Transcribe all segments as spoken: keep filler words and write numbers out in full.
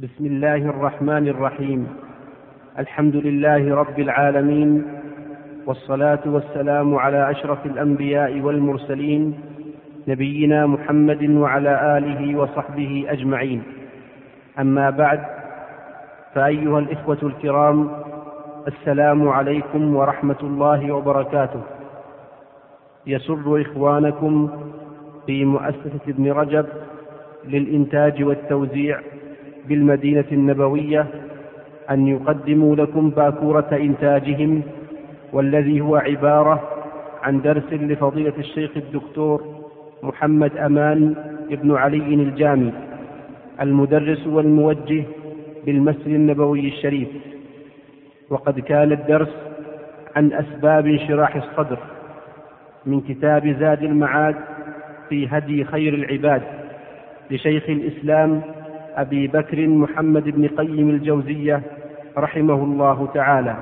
بسم الله الرحمن الرحيم. الحمد لله رب العالمين، والصلاة والسلام على أشرف الأنبياء والمرسلين، نبينا محمد وعلى آله وصحبه أجمعين. أما بعد، فأيها الإخوة الكرام، السلام عليكم ورحمة الله وبركاته. يسر إخوانكم في مؤسسة ابن رجب للإنتاج والتوزيع بالمدينة النبوية أن يقدموا لكم باكورة إنتاجهم، والذي هو عبارة عن درس لفضيلة الشيخ الدكتور محمد أمان ابن علي الجامي، المدرس والموجه بالمسجد النبوي الشريف. وقد كان الدرس عن أسباب انشراح الصدر من كتاب زاد المعاد في هدي خير العباد لشيخ الإسلام أبي بكر محمد بن قيم الجوزية رحمه الله تعالى.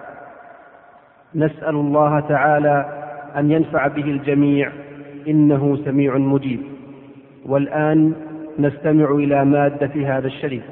نسأل الله تعالى أن ينفع به الجميع، إنه سميع مجيب. والآن نستمع إلى مادة هذا الشريف.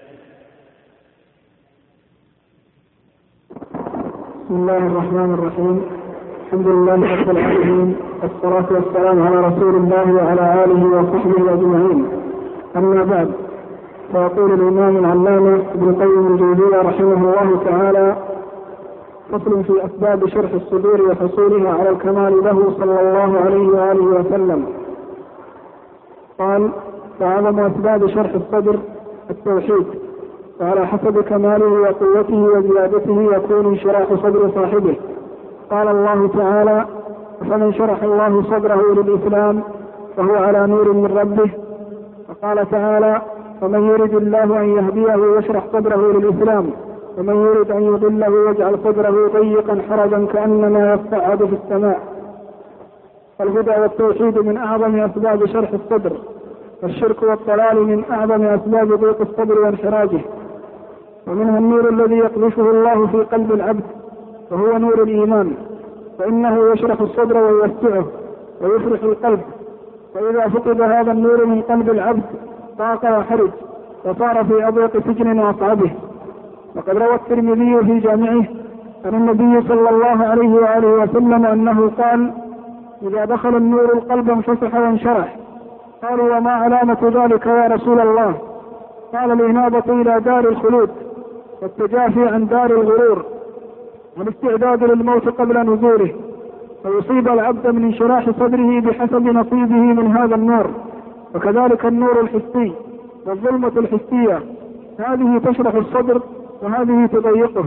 بسم الله الرحمن الرحيم. الحمد لله رب العالمين، والصلاة والسلام على رسول الله وعلى آله وصحبه أجمعين. أما بعد، فيقول الإمام العلامة ابن قيم الجوزية رحمه الله تعالى: فصل في أسباب شرح الصدور وحصولها على الكمال له صلى الله عليه وآله وسلم. قال: فأعظم أسباب شرح الصدر التوحيد، وعلى حسب كماله وقوته وزيادته يكون انشراح صدر صاحبه. قال الله تعالى: فمن شرح الله صدره للإسلام فهو على نور من ربه. وقال تعالى: ومن يرد الله أن يهديه يشرح صدره للإسلام، ومن يرد أن يضله يجعل صدره ضيقا حرجا كأنما يصعد في السماء. الهدى والتوحيد من أعظم أسباب شرح الصدر، والشرك والضلال من أعظم أسباب ضيق الصدر وانحراجه. ومنها النور الذي يقذفه الله في قلب العبد، وهو نور الإيمان، فإنه يشرح الصدر ويوسعه ويفرح القلب. فإذا فقد هذا النور من قلب العبد ضاق وحرج، وصار في أضيق سجن وأصعبه. وقد روى الترمذي في جامعه عن النبي صلى الله عليه وآله وسلم أنه قال: إذا دخل النور القلب انفسح وانشرح. قالوا: وما علامة ذلك يا رسول الله؟ قال: الإنابة إلى دار الخلود، والتجافي عن دار الغرور، والاستعداد للموت قبل نزوله. فيصيب العبد من انشراح صدره بحسب نصيبه من هذا النور. وكذلك النور الحسي والظلمة الحسية، هذه تشرح الصدر وهذه تضيقه.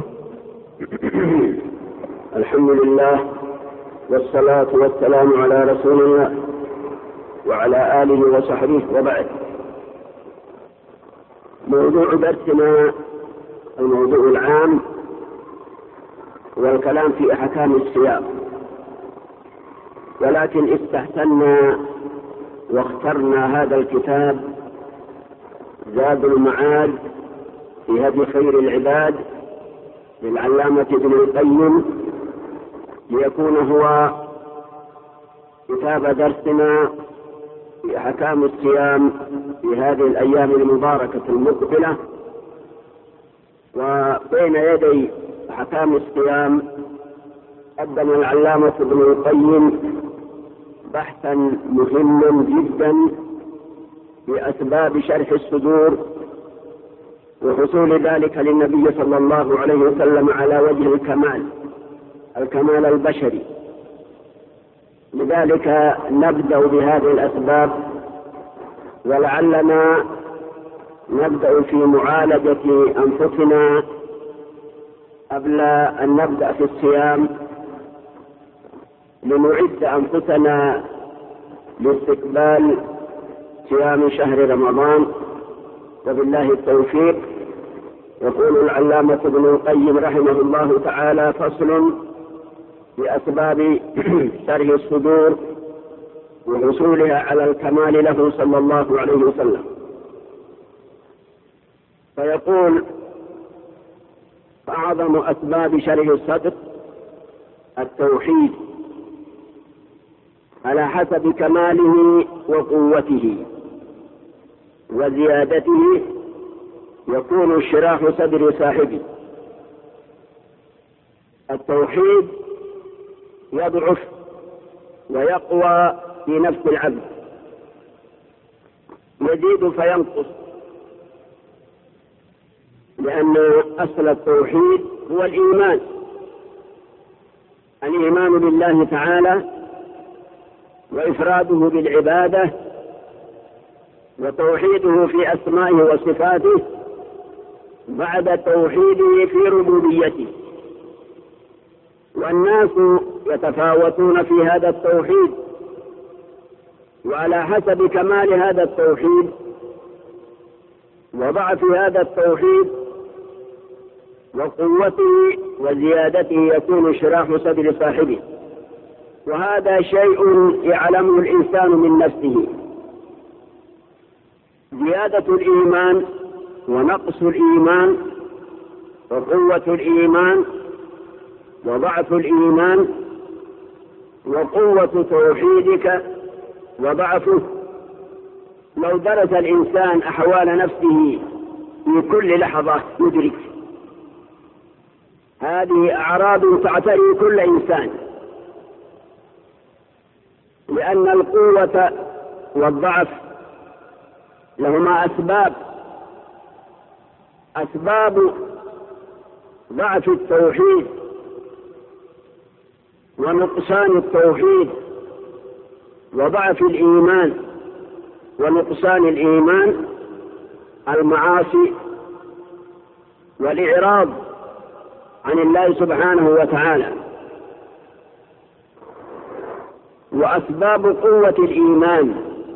الحمد لله، والصلاة والسلام على رسول الله وعلى آله وصحبه، وبعد. موضوع درسنا الموضوع العام والكلام في أحكام الصيام، ولكن استحسنا واخترنا هذا الكتاب زاد المعاد في هدي خير العباد للعلامة ابن القيم، ليكون هو كتاب درسنا في أحكام الصيام في هذه الأيام المباركة المقبلة. وبين يدي أحكام الصيام قدم العلامة ابن القيم بحثا مهما جدا في أسباب شرح الصدور وحصول ذلك للنبي صلى الله عليه وسلم على وجه الكمال، الكمال البشري. لذلك نبدأ بهذه الأسباب، ولعلنا نبدأ في معالجة أنفسنا قبل أن نبدأ في الصيام، لنعد أنفسنا لاستقبال صيام شهر رمضان، وبالله التوفيق. يقول العلامة ابن القيم رحمه الله تعالى: فصل في أسباب شرح الصدور وحصولها على الكمال له صلى الله عليه وسلم. فيقول: أعظم أسباب شرح الصدر التوحيد، على حسب كماله وقوته وزيادته يكون انشراح صدر صاحبه. التوحيد يضعف ويقوى في نفس العبد، يزيد فينقص، لأن أصل التوحيد هو الإيمان، الإيمان بالله تعالى وإفراده بالعبادة وتوحيده في أسمائه وصفاته بعد توحيده في ربوبيته. والناس يتفاوتون في هذا التوحيد، وعلى حسب كمال هذا التوحيد وضعف هذا التوحيد وقوته وزيادته يكون انشراح صدر صاحبه. وهذا شيء يعلمه الإنسان من نفسه. زيادة الإيمان ونقص الإيمان وقوة الإيمان وضعف الإيمان وقوة توحيدك وضعفه. لو درس الإنسان أحوال نفسه في كل لحظة يدرك. هذه أعراض تعتري كل إنسان، لأن القوة والضعف لهما أسباب. أسباب ضعف التوحيد ونقصان التوحيد وضعف الإيمان ونقصان الإيمان المعاصي والإعراض عن الله سبحانه وتعالى. وأسباب قوة الإيمان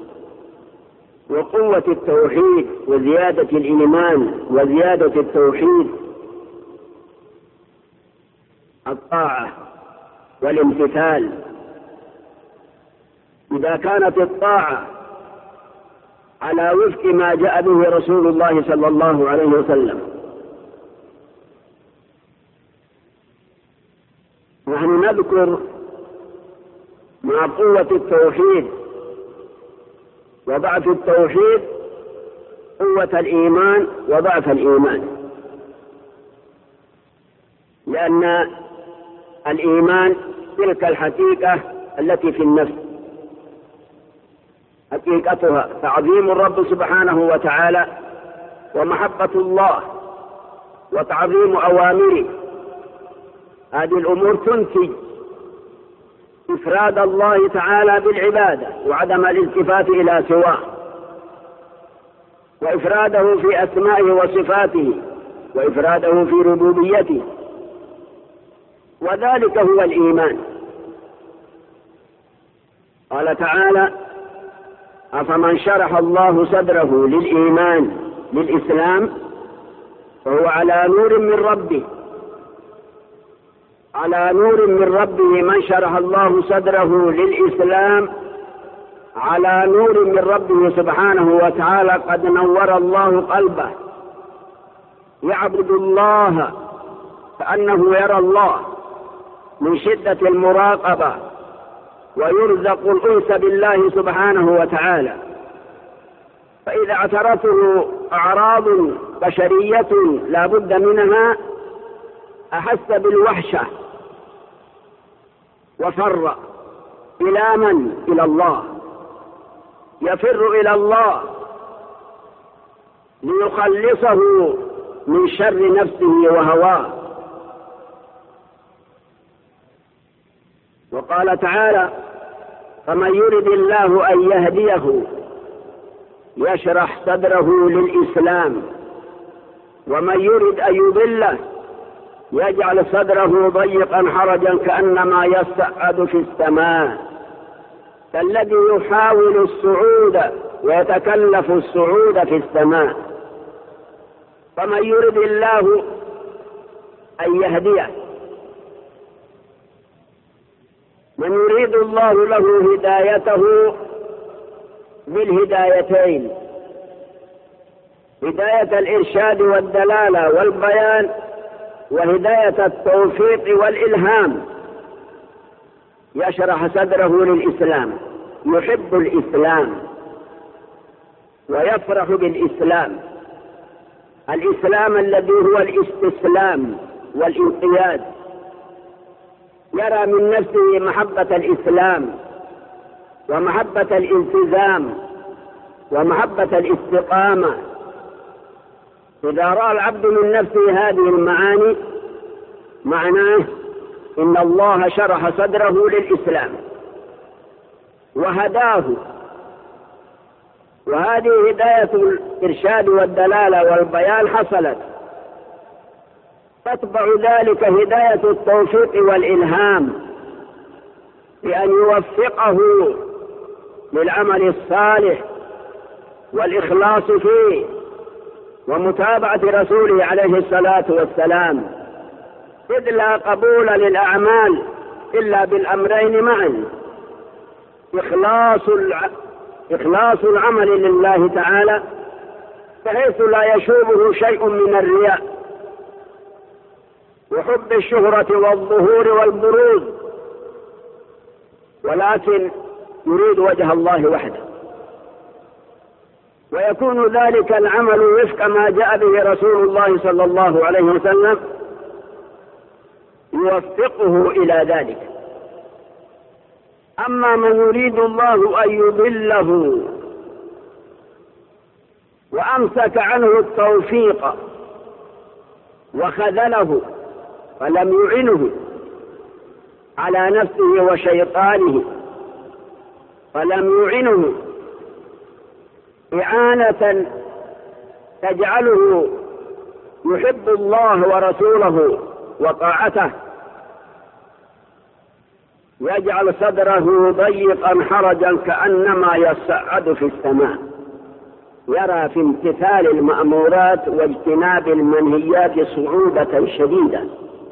وقوة التوحيد وزيادة الإيمان وزيادة التوحيد الطاعة والامتثال. إذا كانت الطاعة على وفق ما جاء به رسول الله صلى الله عليه وسلم، نحن نذكر مع قوة التوحيد وضعف التوحيد قوة الإيمان وضعف الإيمان، لأن الإيمان تلك الحقيقة التي في النفس، حقيقتها تعظيم الرب سبحانه وتعالى ومحبة الله وتعظيم أوامره. هذه الأمور تنتج إفراد الله تعالى بالعبادة وعدم الالتفات إلى سواه، وإفراده في أسمائه وصفاته، وإفراده في ربوبيته، وذلك هو الإيمان. قال تعالى: أفمن شرح الله صدره للإيمان للإسلام فهو على نور من ربه. على نور من ربه من شرح الله صدره للإسلام، على نور من ربه سبحانه وتعالى، قد نور الله قلبه، يعبد الله كأنه يرى الله من شدة المراقبة، ويرزق الأنس بالله سبحانه وتعالى. فإذا اعترته أعراض بشرية لا بد منها أحس بالوحشة وفر إلى من؟ إلى الله. يفر إلى الله ليخلصه من شر نفسه وهواه. وقال تعالى: فمن يرد الله أن يهديه يشرح صدره للإسلام، ومن يرد أن يضله يجعل صدره ضيقا حرجا كأنما يصعد في السماء، كالذي يحاول الصعود ويتكلف الصعود في السماء. فمن يرد الله أن يهديه، من يريد الله له هدايته بالهدايتين: هداية الإرشاد والدلالة والبيان، وهداية التوفيق والإلهام. يشرح صدره للإسلام، يحب الإسلام ويفرح بالإسلام، الإسلام الذي هو الاستسلام والانقياد، يرى من نفسه محبة الإسلام ومحبة الالتزام ومحبة الاستقامة. إذا رأى العبد من نفسه هذه المعاني معناه إن الله شرح صدره للإسلام وهداه، وهذه هداية الإرشاد والدلالة والبيان حصلت، تتبع ذلك هداية التوفيق والإلهام بأن يوفقه للعمل الصالح والإخلاص فيه ومتابعة رسوله عليه الصلاة والسلام، إذ لا قبول للأعمال إلا بالأمرين معا: إخلاص الع... إخلاص العمل لله تعالى بحيث لا يشوبه شيء من الرياء وحب الشهرة والظهور والبروز، ولكن يريد وجه الله وحده، ويكون ذلك العمل وفق ما جاء به رسول الله صلى الله عليه وسلم يوفقه إلى ذلك. أما من يريد الله أن يضله وأمسك عنه التوفيق وخذله فلم يعنه على نفسه وشيطانه، فلم يعنه إعانة تجعله يحب الله ورسوله وطاعته، يجعل صدره ضيقا حرجا كأنما يصعد في السماء، يرى في امتثال المأمورات واجتناب المنهيات صعوبة شديدة،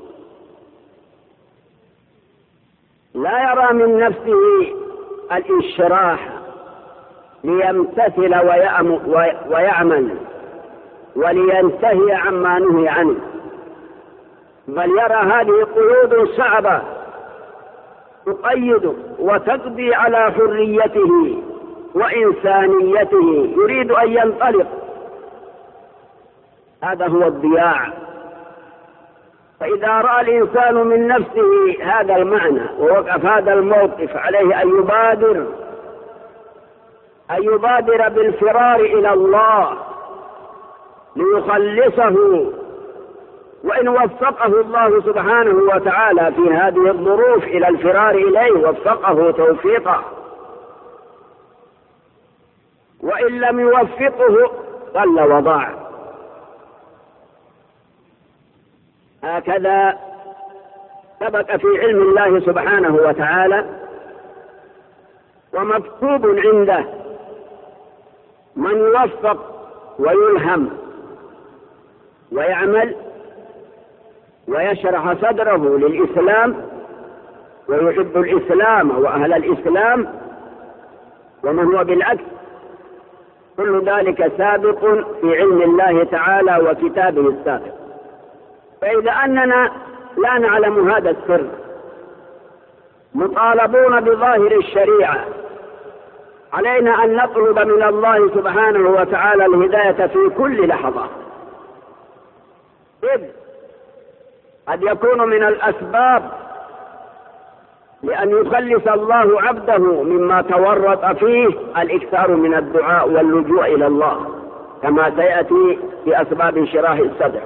لا يرى من نفسه الانشراح ليمتثل ويعمل ولينتهي عما نهي عنه، بل يرى هذه قيود صعبة تقيد وتقضي على حريته وإنسانيته، يريد أن ينطلق. هذا هو الضياع. فإذا رأى الإنسان من نفسه هذا المعنى ووقف هذا الموقف، عليه أن يبادر أن يبادر بالفرار إلى الله ليخلصه، وإن وفقه الله سبحانه وتعالى في هذه الظروف إلى الفرار إليه وفقه توفيقا، وإن لم يوفقه ضل وضاع. هكذا سبق في علم الله سبحانه وتعالى ومكتوب عنده من يوفق ويلهم ويعمل ويشرح صدره للإسلام ويحب الإسلام وأهل الإسلام، ومن هو بالعكس، كل ذلك سابق في علم الله تعالى وكتابه السابق. فإذا أننا لا نعلم هذا السر، مطالبون بظاهر الشريعة، علينا أن نطلب من الله سبحانه وتعالى الهداية في كل لحظة، إذ قد يكون من الأسباب لأن يخلص الله عبده مما تورط فيه الإكثار من الدعاء واللجوء إلى الله، كما سيأتي في أسباب انشراح الصدر.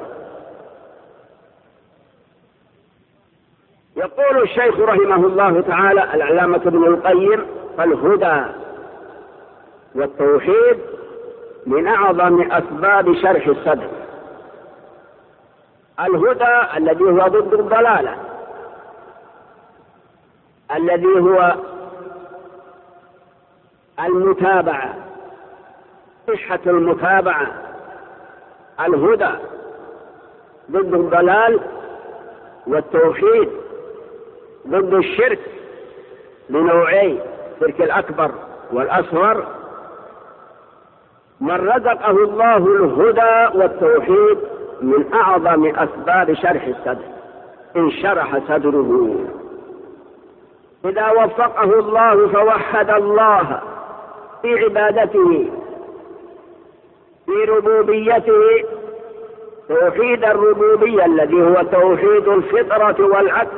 يقول الشيخ رحمه الله تعالى العلامة ابن القيم: فالهدى والتوحيد من أعظم أسباب شرح الصدر. الهدى الذي هو ضد الضلالة، الذي هو المتابعة، صحة المتابعة. الهدى ضد الضلال، والتوحيد ضد الشرك بنوعين: الشرك الأكبر والأصغر. من رزقه الله الهدى والتوحيد من أعظم أسباب شرح الصدر، انشرح صدره. إذا وفقه الله فوحد الله في عبادته، في ربوبيته، توحيد الربوبية الذي هو توحيد الفطرة والعقل،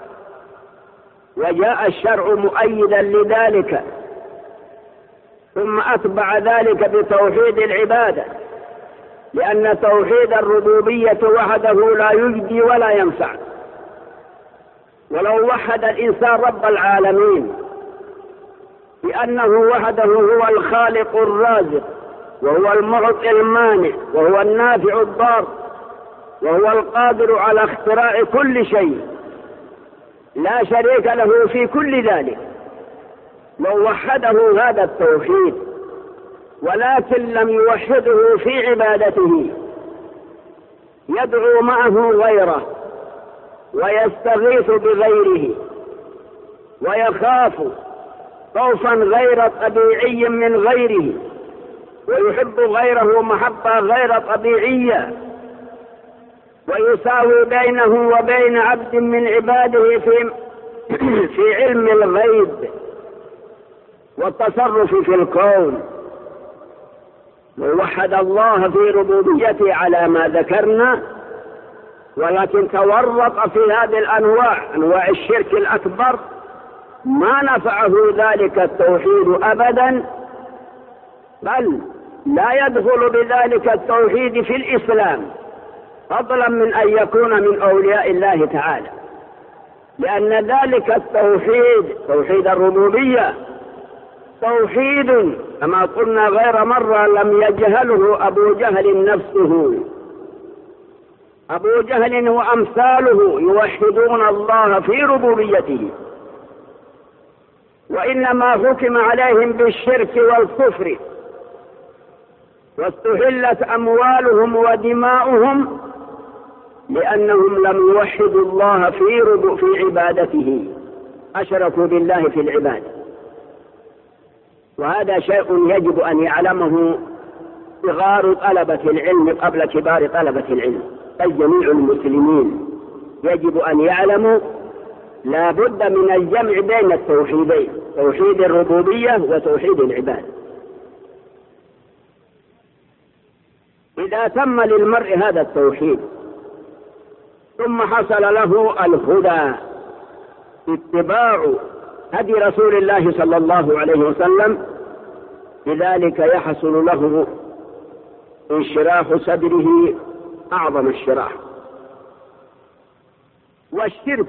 وجاء الشرع مؤيدا لذلك، ثم أتبع ذلك بتوحيد العبادة، لأن توحيد الربوبية وحده لا يجدي ولا ينفع. ولو وحد الإنسان رب العالمين بأنه وحده هو الخالق الرازق، وهو المعطي المانع، وهو النافع الضار، وهو القادر على اختراع كل شيء، لا شريك له في كل ذلك، لو وحده هذا التوحيد، ولكن لم يوحده في عبادته، يدعو معه غيره، ويستغيث بغيره، ويخاف خوفا غير طبيعي من غيره، ويحب غيره محبة غير طبيعية، ويساوي بينه وبين عبد من عباده في في علم الغيب والتصرف في الكون. ووحد الله في ربوبيته على ما ذكرنا، ولكن تورط في هذه الأنواع، أنواع الشرك الأكبر، ما نفعه ذلك التوحيد أبدا، بل لا يدخل بذلك التوحيد في الإسلام، فضلا من أن يكون من أولياء الله تعالى، لأن ذلك التوحيد، توحيد الربوبية، توحيد كما قلنا غير مرة لم يجهله أبو جهل نفسه. أبو جهل وأمثاله يوحدون الله في ربوبيته، وإنما حكم عليهم بالشرك والكفر، واستحلت أموالهم ودماؤهم لأنهم لم يوحدوا الله في رب في عبادته، أشركوا بالله في العبادة. وهذا شيء يجب أن يعلمه صغار طلبة العلم قبل كبار طلبة العلم، بل جميع المسلمين يجب أن يعلموا لا بد من الجمع بين التوحيدين، توحيد الربوبية وتوحيد العبادة. إذا تم للمرء هذا التوحيد ثم حصل له الهدى، اتباع هدي رسول الله صلى الله عليه وسلم، بذلك يحصل له انشراح صدره أعظم الشراح. والشرك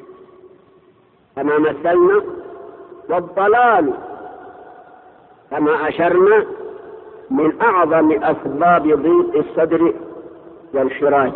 كما مثلنا، والضلال كما أشرنا، من أعظم أسباب ضيق الصدر وانشراحه.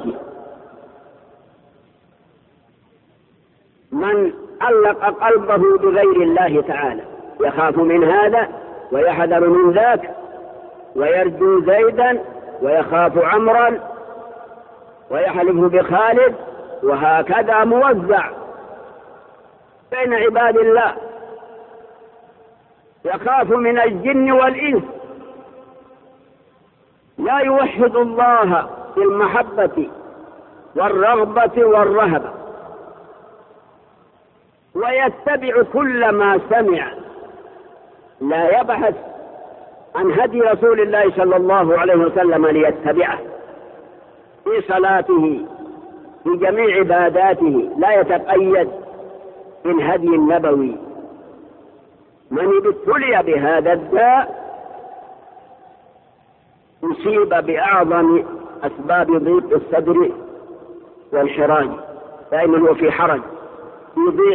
من علق قلبه بغير الله تعالى يخاف من هذا ويحذر من ذاك، ويرجو زيدا ويخاف عمرا، ويحلف بخالد، وهكذا موزع بين عباد الله. يخاف من الجن والإنس، لا يوحد الله بالمحبة والرغبة والرهبة، ويتبع كل ما سمع، لا يبحث عن هدي رسول الله صلى الله عليه وسلم ليتبعه في صلاته، في جميع عباداته، لا يتقيد بالهدي النبوي. من ابتلي بهذا الداء أصيب بأعظم أسباب ضيق الصدر والانحراج، دائما هو في حرج، في ضيق،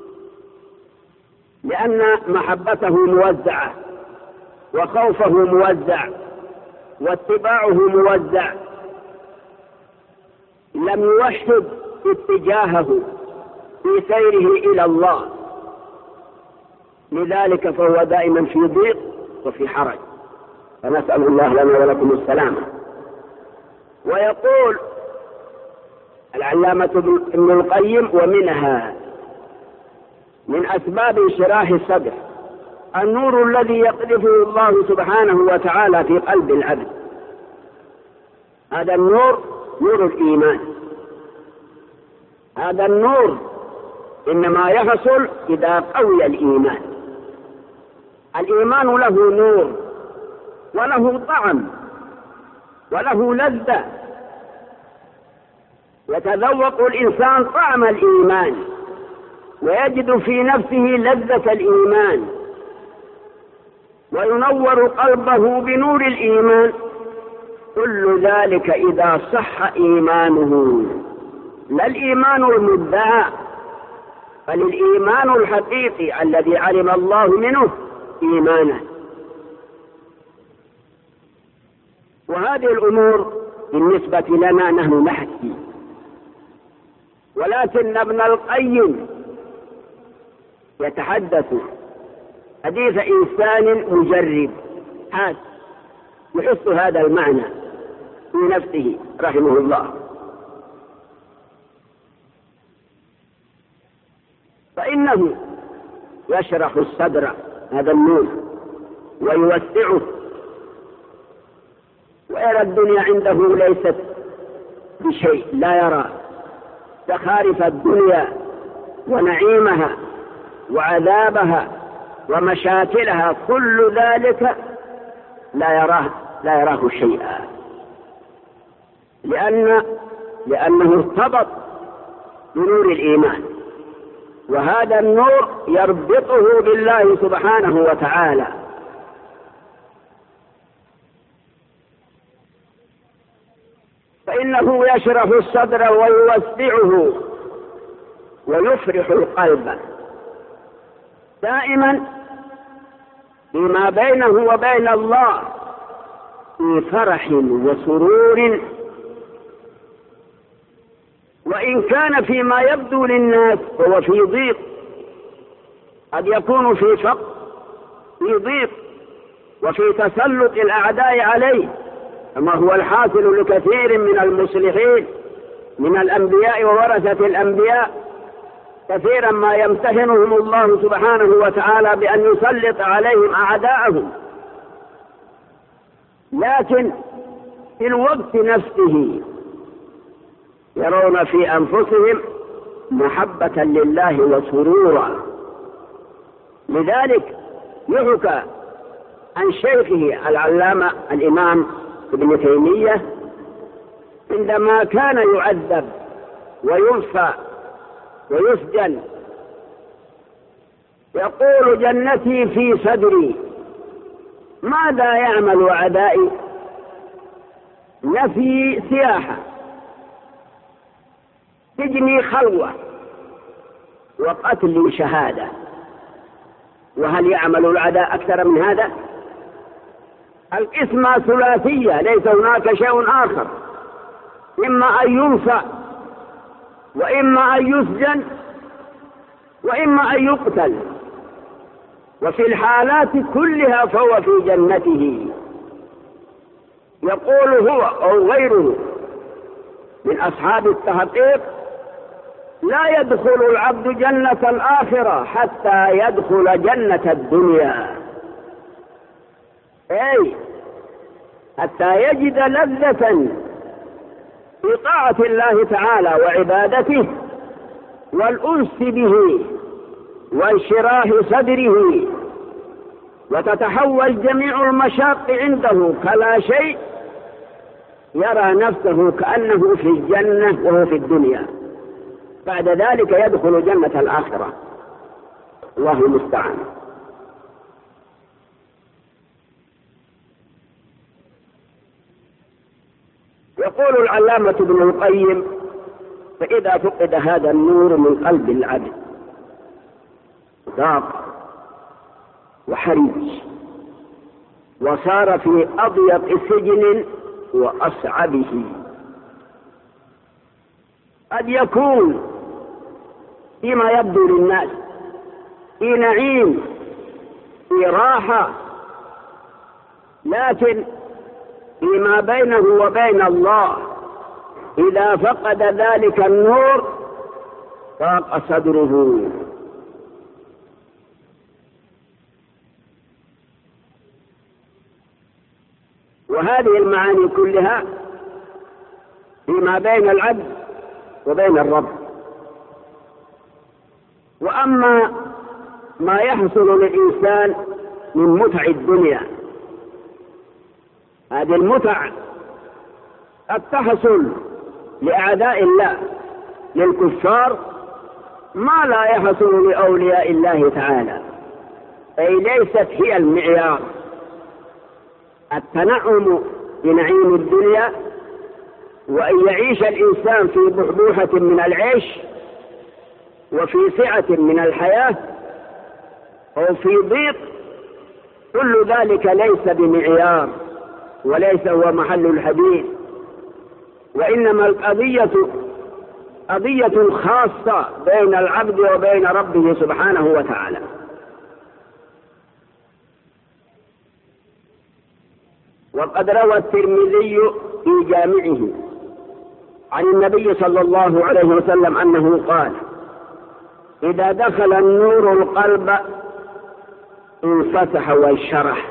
لأن محبته موزعة، وخوفه موزع، واتباعه موزع، لم يوحد اتجاهه في سيره إلى الله، لذلك فهو دائما في ضيق وفي حرج، فنسأل الله لنا ولكم السلامة. ويقول العلامة ابن القيم: ومنها من أسباب انشراح الصدر النور الذي يقذفه الله سبحانه وتعالى في قلب العبد. هذا النور نور الإيمان. هذا النور إنما يحصل إذا قوي الإيمان. الإيمان له نور، وله طعم، وله لذة، يتذوق الإنسان طعم الإيمان ويجد في نفسه لذة الإيمان وينور قلبه بنور الإيمان، كل ذلك إذا صح إيمانه، لا الإيمان المدعى بل الإيمان الحقيقي الذي علم الله منه إيمانه. وهذه الأمور بالنسبة لنا نحن نحكي، ولكن ابن القيم يتحدث حديث إنسان مجرب حاس يحس هذا المعنى في نفسه رحمه الله. فإنه يشرح الصدر، هذا النور، ويوسعه، ويرى الدنيا عنده ليست بشيء، لا يرى زخارف الدنيا ونعيمها وعذابها ومشاكلها، كل ذلك لا يراه لا يراه شيئا، لأن لأنه ارتبط بنور الإيمان، وهذا النور يربطه بالله سبحانه وتعالى. فإنه يشرح الصدر ويوسعه ويفرح القلب دائما بما بينه وبين الله في فرح وسرور، وإن كان فيما يبدو للناس هو في ضيق، قد يكون في فقر، في ضيق، وفي تسلط الأعداء عليه، كما هو الحاصل لكثير من المصلحين من الأنبياء وورثة الأنبياء، كثيرا ما يمتهنهم الله سبحانه وتعالى بأن يسلط عليهم أعداءهم، لكن في الوقت نفسه يرون في أنفسهم محبة لله وسرورا. لذلك يحكى عن شيخه العلامة الإمام ابن تيمية عندما كان يعذب وينفى ويسجن يقول: جنتي في صدري، ماذا يعمل أعدائي؟ نفي سياحة، سجني خلوة، وقتلي شهادة، وهل يعمل الأعداء أكثر من هذا؟ القسمة ثلاثية، ليس هناك شيء آخر، إما أن ينفى، وإما أن يسجن، وإما أن يقتل، وفي الحالات كلها فهو في جنته. يقول هو أو غيره من أصحاب التحقيق: لا يدخل العبد جنة الآخرة حتى يدخل جنة الدنيا، أي حتى يجد لذة في طاعة الله تعالى وعبادته والأنس به وانشراح صدره، وتتحول جميع المشاق عنده كلا شيء، يرى نفسه كأنه في الجنة وهو في الدنيا، بعد ذلك يدخل جنة الآخرة، الله المستعان. يقول العلامة ابن القيم: فإذا فقد هذا النور من قلب العبد ضاق وحرج، وصار في أضيق سجن وأصعبه. قد يكون فيما يبدو للناس في نعيم، في راحة، لكن فيما بينه وبين الله إذا فقد ذلك النور ضاق صدره. وهذه المعاني كلها فيما بين العبد وبين الرب. وأما ما يحصل للإنسان من متع الدنيا، هذه المتع قد تحصل لأعداء الله للكفار ما لا يحصل لأولياء الله تعالى، أي ليست هي المعيار. التنعم بنعيم الدنيا وأن يعيش الإنسان في بحبوحة من العيش وفي سعة من الحياة أو في ضيق، كل ذلك ليس بمعيار وليس هو محل الحديث، وإنما القضية قضية خاصة بين العبد وبين ربه سبحانه وتعالى. وقد روى الترمذي في جامعه عن النبي صلى الله عليه وسلم أنه قال: إذا دخل النور القلب انفتح وانشرح.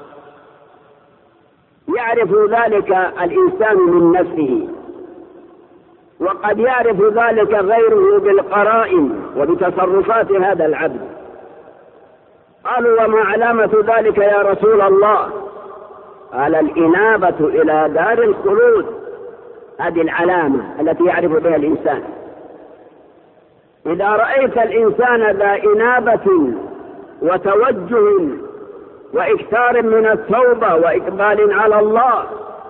يعرف ذلك الإنسان من نفسه، وقد يعرف ذلك غيره بالقرائن وبتصرفات هذا العبد. قالوا: وما علامة ذلك يا رسول الله؟ قال: الإنابة إلى دار الخلود. هذه العلامة التي يعرف بها الإنسان. إذا رأيت الإنسان ذا إنابة وتوجه وإكثار من التوبة وإقبال على الله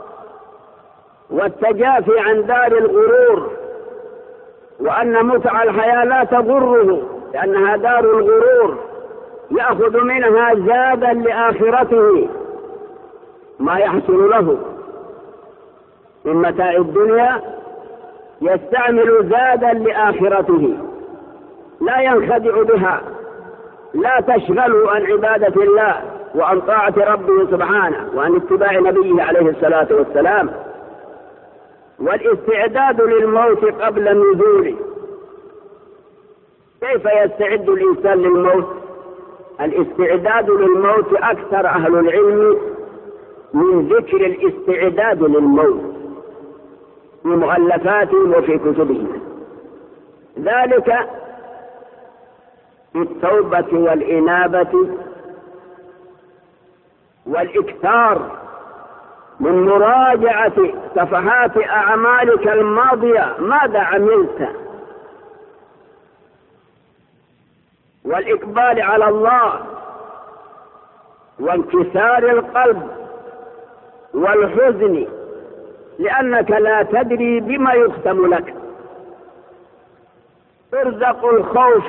والتجافي عن دار الغرور، وأن متع الحياة لا تضره لأنها دار الغرور، يأخذ منها زادا لآخرته ما يحصل له من متاع الدنيا، يستعمل زادا لآخرته لا ينخدع بها، لا تشغله عن عبادة الله وعن طاعة ربه سبحانه وعن اتباع نبيه عليه الصلاة والسلام. والاستعداد للموت قبل نزوله. كيف يستعد الإنسان للموت؟ الاستعداد للموت أكثر أهل العلم من ذكر الاستعداد للموت في مؤلفاتهم وفي كتبهم. ذلك بالتوبة والإنابة والإكثار من مراجعة صفحات أعمالك الماضية، ماذا عملت، والإقبال على الله وانكسار القلب والحزن، لأنك لا تدري بما يختم لك. ترزق الخوف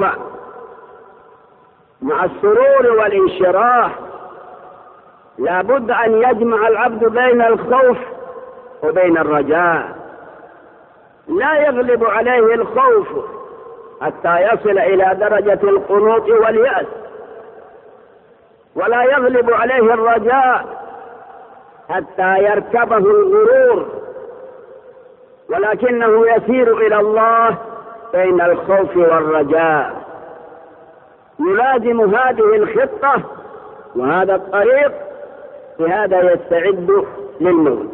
مع السرور والانشراح. لا بد أن يجمع العبد بين الخوف وبين الرجاء. لا يغلب عليه الخوف حتى يصل إلى درجة القنوط واليأس، ولا يغلب عليه الرجاء حتى يركبه الغرور، ولكنه يسير إلى الله بين الخوف والرجاء، يلازم هذه الخطة وهذا الطريق، بهذا يستعد للموت.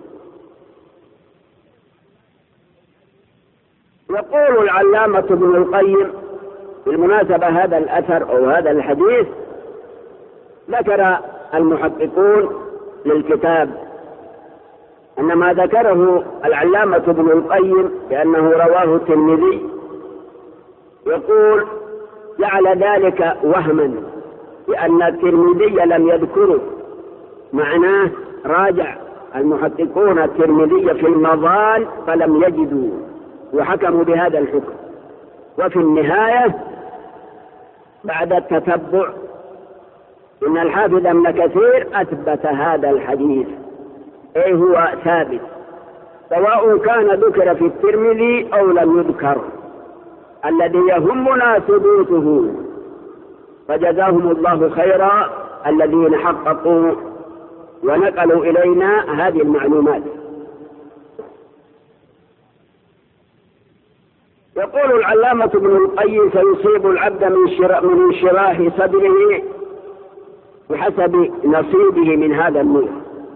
يقول العلامة ابن القيم بالمناسبة هذا الأثر أو هذا الحديث ذكر المحققون للكتاب أن ما ذكره العلامة ابن القيم بأنه رواه الترمذي، يقول جعل ذلك وهما لأن الترمذي لم يذكره. معناه راجع المحققون الترمذي في المظان فلم يجدوا وحكموا بهذا الحكم. وفي النهاية بعد التتبع إن الحافظ ابن كثير أثبت هذا الحديث، أي هو ثابت سواء كان ذكر في الترمذي أو لم يذكر. الذي يهمنا ثبوته، فجزاهم الله خيرا الذين حققوا ونقلوا إلينا هذه المعلومات. يقول العلامة ابن القيم: فيصيب العبد من انشراح صدره بحسب نصيبه من هذا النور.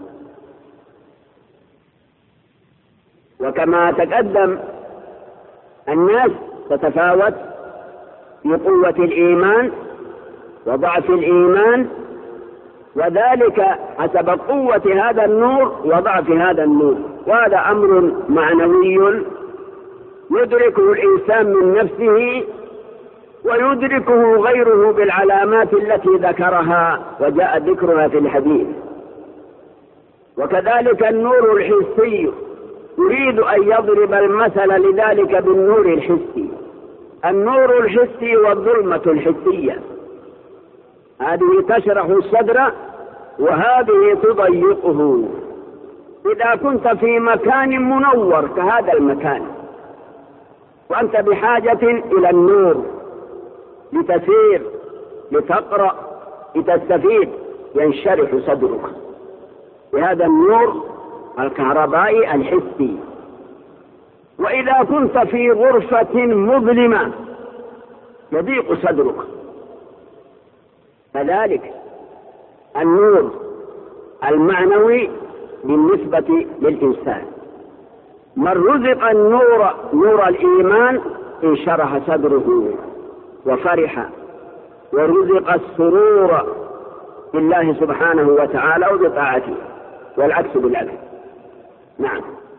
وكما تقدم الناس تتفاوت في قوة الإيمان وضعف الإيمان، وذلك حسب قوة هذا النور وضعف هذا النور. وهذا أمر معنوي يدركه الإنسان من نفسه ويدركه غيره بالعلامات التي ذكرها وجاء ذكرها في الحديث. وكذلك النور الحسي يريد أن يضرب المثل لذلك بالنور الحسي. النور الحسي والظلمة الحسية، هذه تشرح الصدر وهذه تضيقه. إذا كنت في مكان منور كهذا المكان وأنت بحاجة إلى النور لتسير لتقرأ لتستفيد ينشرح صدرك بهذا النور الكهربائي الحسي. وإذا كنت في غرفة مظلمة يضيق صدرك. كذلك النور المعنوي بالنسبة للإنسان، من رزق النور نور الإيمان انشرح صدره وفرح ورزق السرور بالله سبحانه وتعالى وبطاعته، والعكس بالعكس. نعم.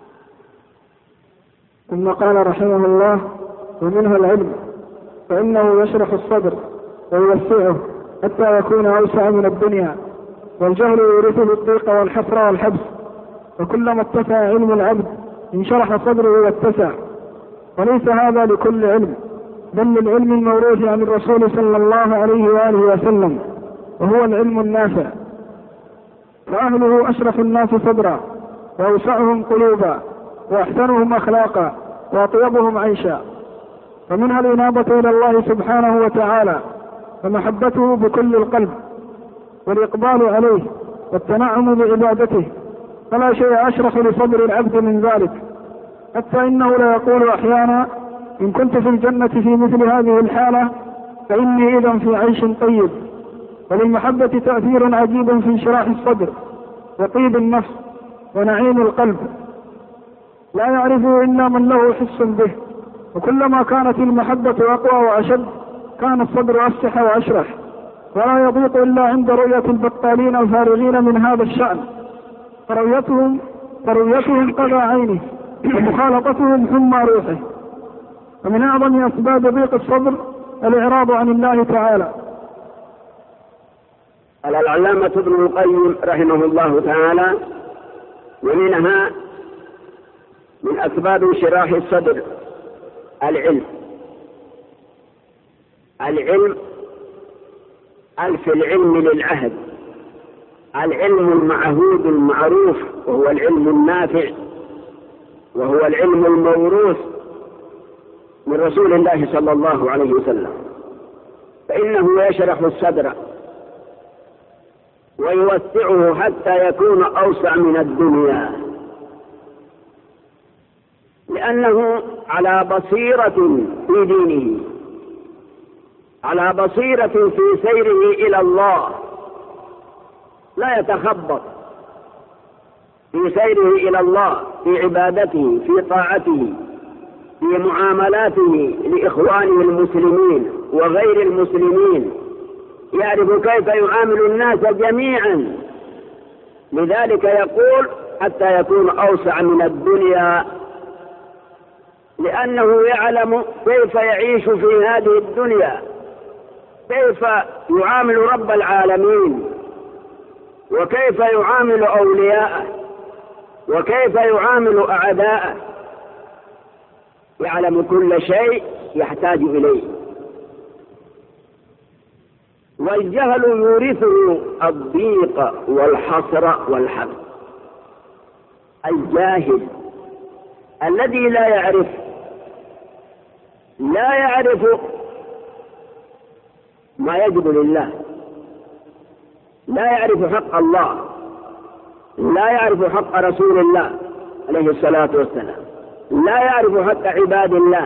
ثم قال رحمه الله: ومنها العلم، فإنه يشرح الصدر ويوسعه حتى يكون أوسع من الدنيا، والجهل يورثه الضيق والحسرة والحبس، وكلما اتسع علم العبد انشرح صدره واتسع. وليس هذا لكل علم، بل للعلم الموروث عن الرسول صلى الله عليه وآله وسلم، وهو العلم النافع. فأهله أشرف الناس صدرا، وأوسعهم قلوبا، وأحسنهم أخلاقا، وأطيبهم عيشا. فمنها الإنابة إلى الله سبحانه وتعالى، ومحبته بكل القلب، والإقبال عليه، والتنعم بعبادته، فلا شيء أشرف لصدر العبد من ذلك. حتى إنه لا يقول أحيانا: إن كنت في الجنة في مثل هذه الحالة فإني إذا في عيش طيب. وللمحبة تأثير عجيب في انشراح الصدر وطيب النفس ونعيم القلب، لا يعرفه إلا من له حس به. وكلما كانت المحبة أقوى وأشد كان الصدر أفسح وأشرح، ولا يضيق إلا عند رؤية البطالين الفارغين من هذا الشأن، فرؤيتهم فرؤيتهم قضى عينه، ومخالطتهم حمى روحه. ومن أعظم أسباب ضيق الصدر الإعراض عن الله تعالى. قال العلامة ابن القيم رحمه الله تعالى: ومنها من أسباب انشراح الصدر العلم. العلم ألف العلم للعهد، العلم المعهود المعروف، وهو العلم النافع، وهو العلم الموروث من رسول الله صلى الله عليه وسلم. فإنه يشرح الصدر ويوسعه حتى يكون أوسع من الدنيا، لأنه على بصيرة في دينه، على بصيرة في سيره إلى الله، لا يتخبط في سيره إلى الله، في عبادته، في طاعته، في معاملاته لإخوانه المسلمين وغير المسلمين، يعرف كيف يعامل الناس جميعا. لذلك يقول: حتى يكون أوسع من الدنيا، لأنه يعلم كيف يعيش في هذه الدنيا، كيف يعامل رب العالمين، وكيف يعامل أولياءه، وكيف يعامل أعداءه. يعلم كل شيء يحتاج إليه. والجهل يورثه الضيق والحسرة والحبس. الجاهل الذي لا يعرف لا يعرف ما يجب لله، لا يعرف حق الله، لا يعرف حق رسول الله عليه الصلاة والسلام، لا يعرف حق عباد الله.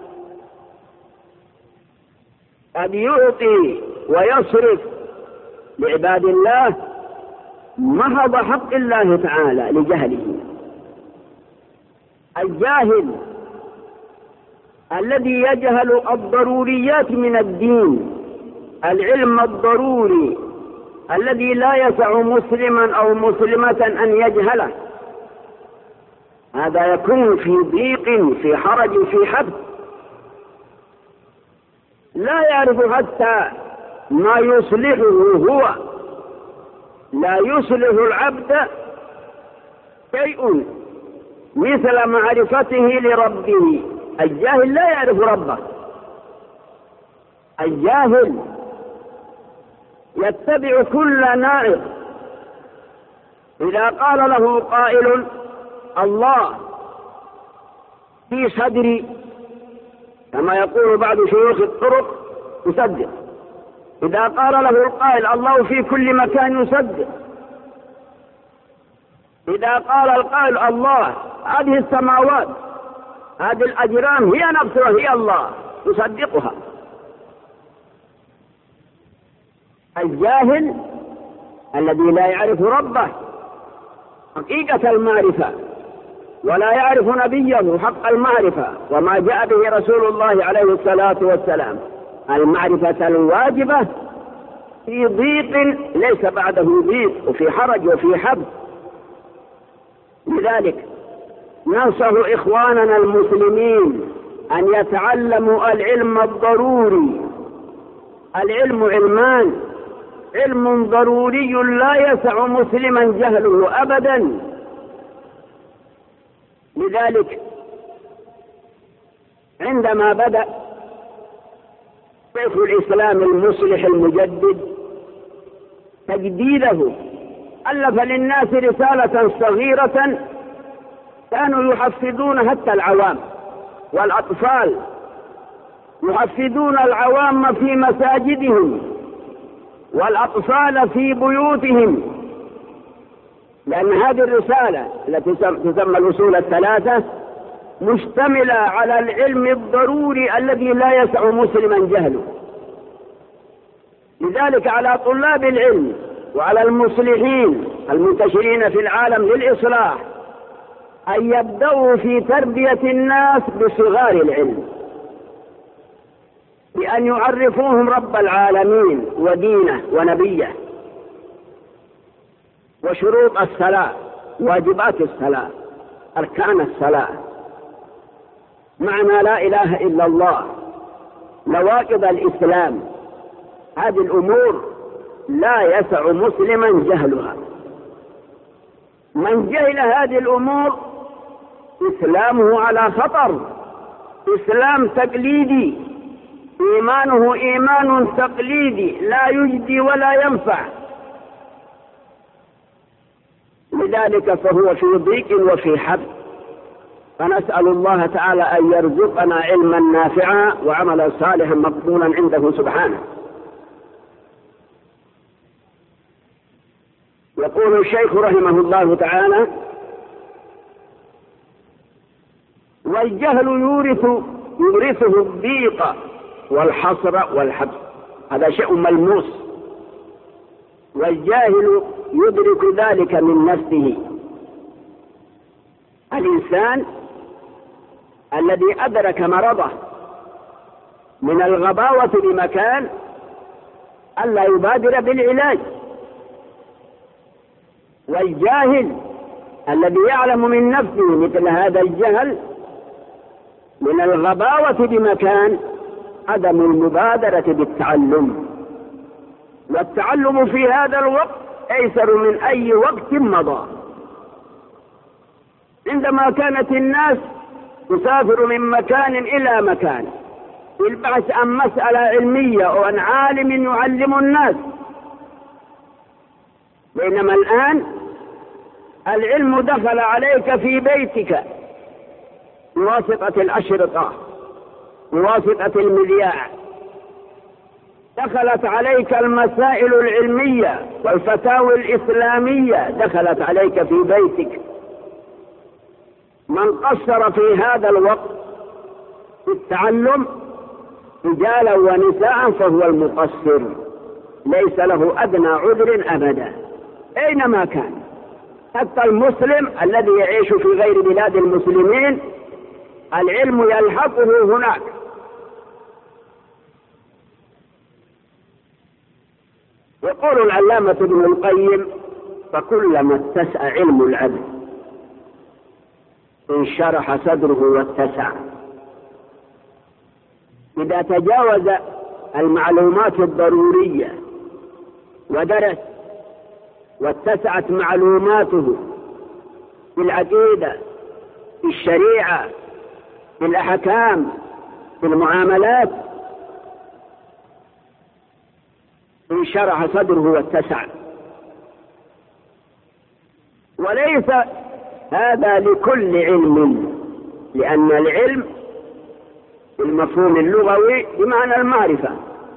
قد يعطي ويصرف لعباد الله محض حق الله تعالى لجهله. الجاهل الذي يجهل الضروريات من الدين، العلم الضروري الذي لا يسع مسلما أو مسلمة أن يجهله، هذا يكون في ضيق، في حرج، في حبس، لا يعرف حتى ما يصلحه هو. لا يصلح العبد شيء مثل معرفته لربه. الجاهل لا يعرف ربه، الجاهل يتبع كل نائق. إذا قال له قائل الله في صدري كما يقول بعض شيوخ الطرق يصدق. إذا قال له القائل الله في كل مكان يصدق. إذا قال القائل الله هذه السماوات هذه الأجرام هي نفسها هي الله يصدقها. الجاهل الذي لا يعرف ربه حقيقة المعرفة ولا يعرف نبيه حق المعرفة وما جاء به رسول الله عليه الصلاة والسلام، المعرفة الواجبة، في ضيق ليس بعده ضيق وفي حرج وفي حبس. لذلك ننصح إخواننا المسلمين أن يتعلموا العلم الضروري. العلم علمان، علم ضروري لا يسع مسلما جهله أبدا. لذلك عندما بدأ شيخ الإسلام المصلح المجدد تجديده ألف للناس رسالة صغيرة كانوا يحفظون حتى العوام والأطفال، يحفظون العوام في مساجدهم والأطفال في بيوتهم، لأن هذه الرسالة التي تسمى الأصول الثلاثة مشتملة على العلم الضروري الذي لا يسع مسلما جهله. لذلك على طلاب العلم وعلى المصلحين المنتشرين في العالم للإصلاح أن يبدأوا في تربية الناس بصغار العلم، بأن يعرفوهم رب العالمين ودينه ونبيه وشروط الصلاة، واجبات الصلاة، أركان الصلاة، معنى لا إله إلا الله، نواقض الإسلام. هذه الأمور لا يسع مسلما جهلها. من جهل هذه الأمور إسلامه على خطر، إسلام تقليدي، إيمانه إيمان تقليدي لا يجدي ولا ينفع. لذلك فهو في ضيق وفي حبس. فنسأل الله تعالى أن يرزقنا علما نافعا وعملا صالحا مقبولا عنده سبحانه. يقول الشيخ رحمه الله تعالى: والجهل يورث يورثه الضيق والحصر والحبس. هذا شيء ملموس، والجاهل يدرك ذلك من نفسه. الإنسان الذي أدرك مرضه من الغباوة بمكان ألا يبادر بالعلاج، والجاهل الذي يعلم من نفسه مثل هذا الجهل من الغباوة بمكان عدم المبادرة بالتعلم. والتعلم في هذا الوقت أيسر من أي وقت مضى. عندما كانت الناس تسافر من مكان إلى مكان للبحث عن مسألة علمية أو عن عالم يعلم الناس، بينما الآن العلم دخل عليك في بيتك بواسطة الأشرطة، بواسطة المذياع. دخلت عليك المسائل العلمية والفتاوى الإسلامية دخلت عليك في بيتك. من قصر في هذا الوقت في التعلم رجالا ونساء فهو المقصر، ليس له أدنى عذر أبدا أينما كان. حتى المسلم الذي يعيش في غير بلاد المسلمين العلم يلحقه هناك. يقول العلامة ابن القيم: فكلما اتسع علم العبد انشرح صدره واتسع. إذا تجاوز المعلومات الضرورية ودرس واتسعت معلوماته في العقيدة، في الشريعة، في الأحكام، في المعاملات، انشرح صدره واتسع. وليس هذا لكل علم، لأن العلم بالمفهوم اللغوي بمعنى المعرفة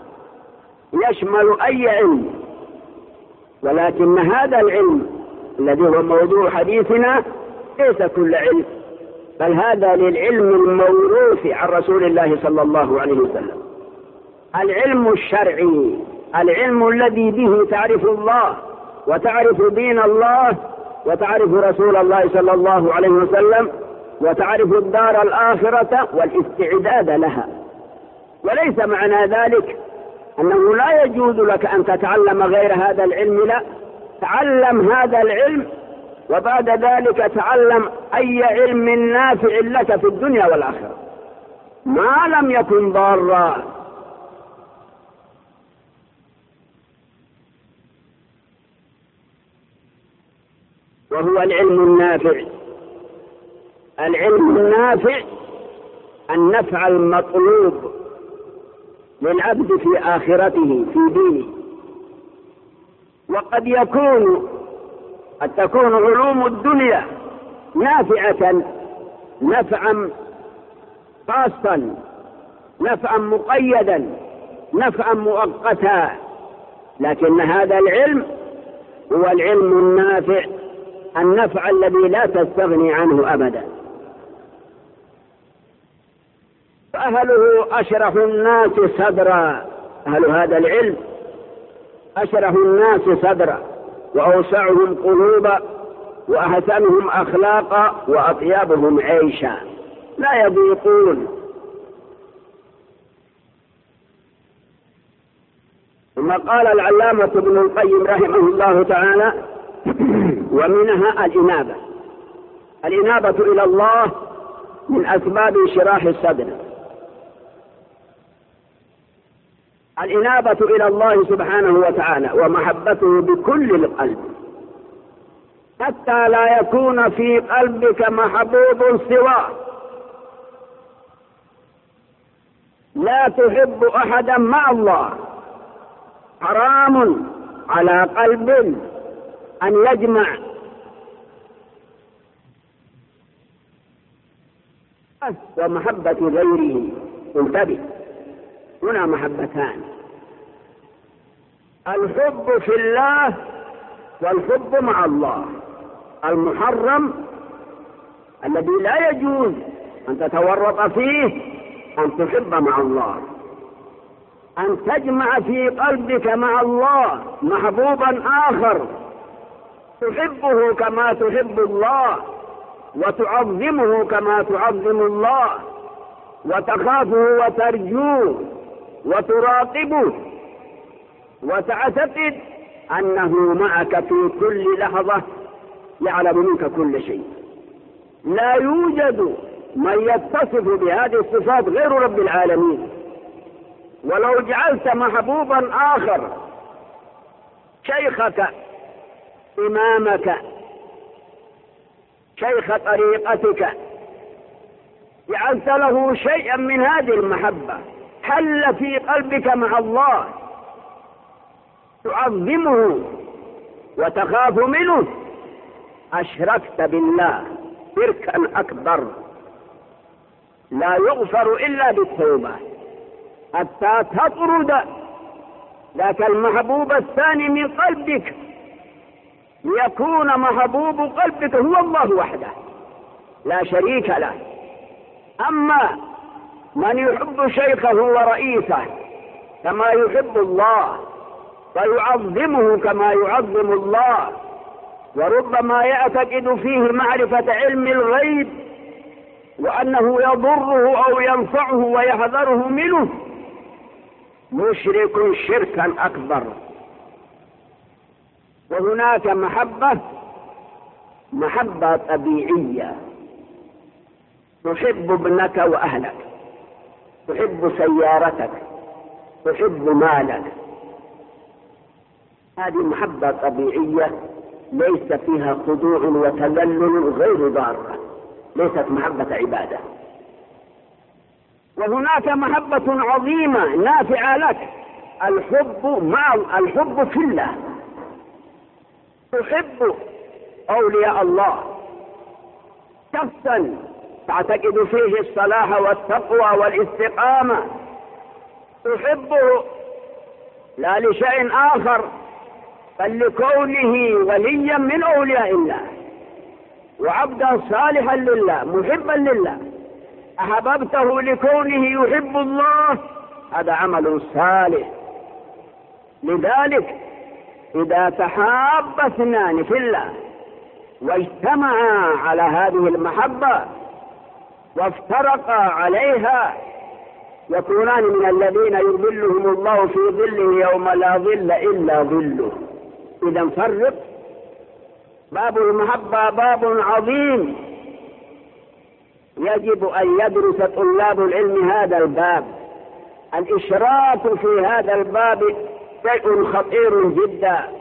يشمل أي علم، ولكن هذا العلم الذي هو موضوع حديثنا ليس كل علم، بل هذا للعلم الموروث عن رسول الله صلى الله عليه وسلم، العلم الشرعي، العلم الذي به تعرف الله وتعرف دين الله وتعرف رسول الله صلى الله عليه وسلم وتعرف الدار الآخرة والاستعداد لها. وليس معنى ذلك أنه لا يجوز لك أن تتعلم غير هذا العلم، لا، تعلم هذا العلم وبعد ذلك تعلم أي علم نافع لك في الدنيا والآخرة ما لم يكن ضارا. وهو العلم النافع. العلم النافع النفع المطلوب للعبد في آخرته في دينه. وقد يكون قد تكون علوم الدنيا نافعة نفعا خاصا، نفعا مقيدا، نفعا مؤقتا، لكن هذا العلم هو العلم النافع، النفع الذي لا تستغني عنه أبدا. فأهله أشرح الناس صدرا، أهل هذا العلم أشرح الناس صدرا وأوسعهم قلوبا وأحسنهم أخلاقا وأطيبهم عيشا، لا يضيقون. ثم قال العلامة ابن القيم رحمه الله تعالى: ومنها الإنابة. الإنابة إلى الله من أسباب انشراح الصدر. الإنابة إلى الله سبحانه وتعالى ومحبته بكل القلب، حتى لا يكون في قلبك محبوب سواه، لا تحب أحدا مع الله. حرام على قلب أن يجمع ومحبة غيره. انتبه، هنا محبتان: الحب في الله والحب مع الله. المحرم الذي لا يجوز أن تتورط فيه أن تحب مع الله، أن تجمع في قلبك مع الله محبوبا آخر تحبه كما تحب الله، وتعظمه كما تعظم الله، وتخافه وترجوه وتراقبه، وتعتقد أنه معك في كل لحظة، يعلم منك كل شيء. لا يوجد من يتصف بهذه الصفات غير رب العالمين. ولو جعلت محبوبا آخر، شيخك، إمامك، شيخ طريقتك، جعلت له شيئا من هذه المحبة حل في قلبك مع الله، تعظمه وتخاف منه، أشركت بالله شركا أكبر لا يغفر إلا بالتوبة، حتى تطرد ذاك المحبوب الثاني من قلبك، ليكون محبوب قلبك هو الله وحده لا شريك له. أما من يحب شيخه ورئيسه كما يحب الله، ويعظمه كما يعظم الله، وربما يعتقد فيه معرفة علم الغيب وأنه يضره أو ينفعه ويحذره منه، مشرك شركا أكبر. وهناك محبة محبة طبيعية تحب ابنك وأهلك، تحب سيارتك، تحب مالك. هذه محبة طبيعية ليس فيها خضوع وتذلل غير ضارة، ليست محبة عبادة. وهناك محبة عظيمة نافعة لك، الحب مع الحب في الله، تحب أولياء الله، شخصا تعتقد فيه الصلاح والتقوى والاستقامة، تحبه لا لشيء آخر بل لكونه وليا من أولياء الله وعبدا صالحا لله محبا لله. أحببته لكونه يحب الله، هذا عمل صالح. لذلك إذا تحاب اثنان في الله واجتمعا على هذه المحبة وافترقا عليها يكونان من الذين يظلهم الله في ظله يوم لا ظل إلا ظله. إذا فرق، باب المحبة باب عظيم، يجب أن يدرس طلاب العلم هذا الباب. الإشراك في هذا الباب شيء خطير جدا،